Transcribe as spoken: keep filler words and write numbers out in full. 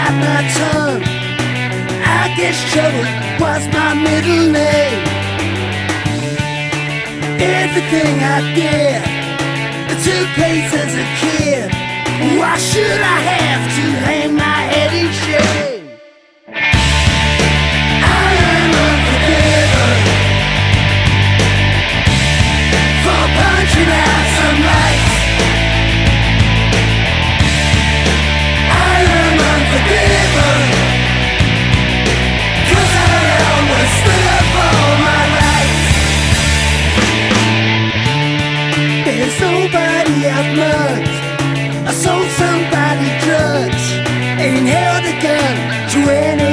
bite my tongue. I guess trouble was my middle name. Everything I get, it took place as a kid. Why should I have to hang my head in shame? I am unforgiven for punching out some lights. I am unforgiven 'cause I always stood up for my rights. There's nobody I've mugged, I sold somebody drugs, ain't held a gun to any